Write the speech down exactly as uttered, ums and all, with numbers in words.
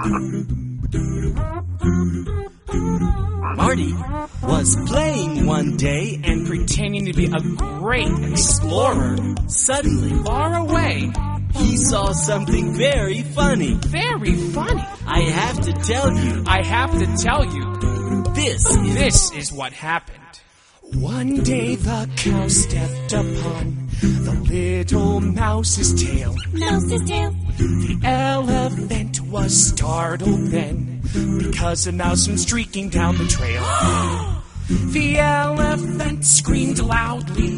Marty was playing one day and pretending to be a great explorer. Suddenly, Far away. he saw something very funny. Very funny. I have to tell you, I have to tell you, this is... this is what happened. One day the cow stepped upon the little mouse's tail. Mouse's tail. The elephant was startled then, because a mouse went streaking down the trail. The elephant screamed loudly.